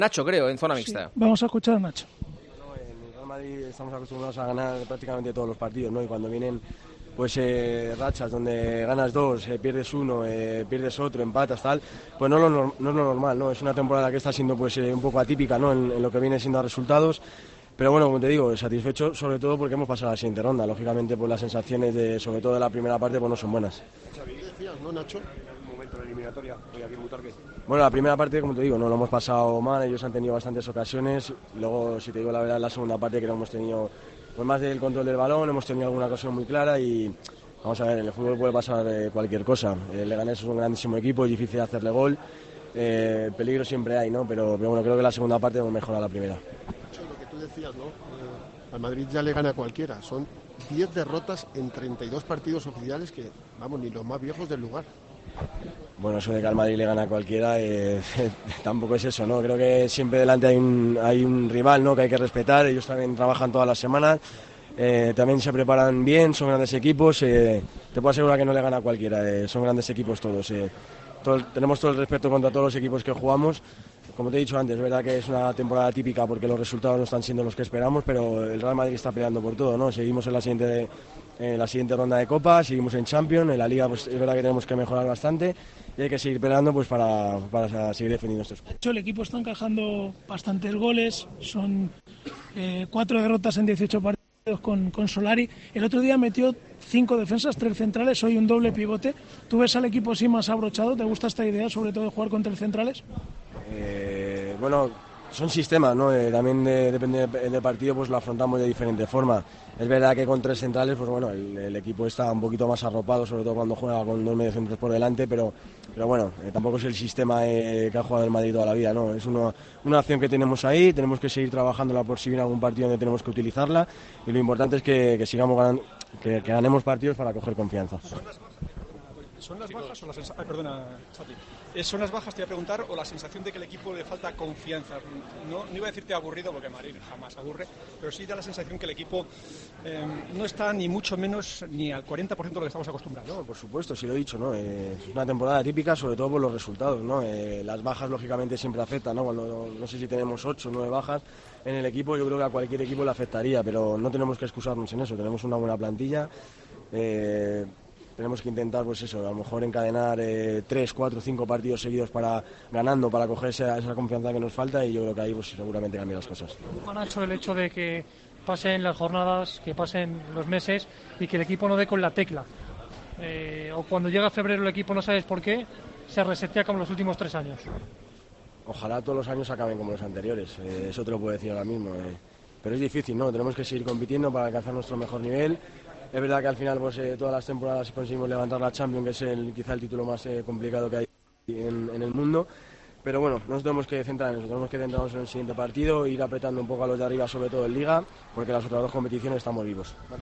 Nacho, creo, en zona Sí, mixta. vamos a escuchar a Nacho. No, en el Real Madrid estamos acostumbrados a ganar prácticamente todos los partidos, ¿no? Y cuando vienen pues rachas donde ganas dos, pierdes uno, pierdes otro, empatas, tal, pues no, no es lo normal, ¿no? Es una temporada que está siendo pues un poco atípica, ¿no? En lo que viene siendo a resultados. Pero bueno, como te digo, satisfecho sobre todo porque hemos pasado a la siguiente ronda. Lógicamente, pues las sensaciones, sobre todo de la primera parte, pues no son buenas. Xavi, decías, ¿no, Nacho? El momento de la eliminatoria, hoy aquí en Butarque. Bueno, la primera parte, como te digo, no lo hemos pasado mal, ellos han tenido bastantes ocasiones. Luego, si te digo la verdad, en la segunda parte que no hemos tenido pues más del control del balón, hemos tenido alguna ocasión muy clara y vamos a ver, en el fútbol puede pasar cualquier cosa. El Leganés es un grandísimo equipo, es difícil hacerle gol, peligro siempre hay, ¿no? Pero bueno, creo que la segunda parte hemos mejorado la primera. Nacho, lo que tú decías, ¿no? Al Madrid ya le gana a cualquiera. Son 10 derrotas en 32 partidos oficiales que, vamos, ni los más viejos del lugar. Bueno, eso de que al Madrid le gana a cualquiera tampoco es eso, ¿no? Creo que siempre delante hay un rival, ¿no? Que hay que respetar, ellos también trabajan todas las semanas, también se preparan bien, son grandes equipos, te puedo asegurar que no le gana a cualquiera, son grandes equipos todos. Tenemos todo el respeto contra todos los equipos que jugamos. Como te he dicho antes, es verdad que es una temporada típica porque los resultados no están siendo los que esperamos, pero el Real Madrid está peleando por todo, ¿no? Seguimos en la siguiente ronda de Copa, seguimos en Champions, en la Liga pues es verdad que tenemos que mejorar bastante y hay que seguir peleando pues para seguir defendiendo estos. De hecho, el equipo está encajando bastantes goles, son 4 derrotas en 18 partidos con Solari. El otro día metió 5 defensas, 3 centrales, hoy un doble pivote. ¿Tú ves al equipo así más abrochado? ¿Te gusta esta idea, sobre todo de jugar con 3 centrales? Bueno, son sistemas, ¿no? También depende del partido, pues lo afrontamos de diferente forma. Es verdad que con 3 centrales, pues bueno, el equipo está un poquito más arropado, sobre todo cuando juega con 2 mediocentros por delante, pero bueno, tampoco es el sistema que ha jugado el Madrid toda la vida, ¿no? Es una acción que tenemos ahí, tenemos que seguir trabajándola por si viene algún partido donde tenemos que utilizarla y lo importante es que sigamos ganando, que ganemos partidos para coger confianza. ¿Son las bajas o la sensación? Perdona, Chati. ¿Son las bajas, te voy a preguntar, o la sensación de que el equipo le falta confianza? No iba a decirte aburrido, porque Madrid jamás aburre, pero sí da la sensación que el equipo no está ni mucho menos ni al 40% de lo que estamos acostumbrados. No, por supuesto, sí lo he dicho, ¿no? Es una temporada típica, sobre todo por los resultados, ¿no? Las bajas, lógicamente, siempre afectan, ¿no? Cuando no sé si tenemos 8 o 9 bajas en el equipo, yo creo que a cualquier equipo le afectaría, pero no tenemos que excusarnos en eso, tenemos una buena plantilla. Tenemos que intentar, pues eso, a lo mejor encadenar 3, 4, 5 partidos seguidos ganando para coger esa confianza que nos falta y yo creo que ahí pues seguramente cambian las cosas. Nacho, el hecho de que pasen las jornadas, que pasen los meses y que el equipo no dé con la tecla. O cuando llega febrero el equipo no sabes por qué, se resetea como los últimos 3 años. Ojalá todos los años acaben como los anteriores, eso te lo puedo decir ahora mismo. Pero es difícil, ¿no? Tenemos que seguir compitiendo para alcanzar nuestro mejor nivel. Es verdad que al final pues todas las temporadas conseguimos levantar la Champions, que es quizá el título más complicado que hay en el mundo. Pero bueno, nos tenemos que centrar en eso, tenemos que centrarnos en el siguiente partido, ir apretando un poco a los de arriba, sobre todo en Liga, porque las otras 2 competiciones estamos vivos.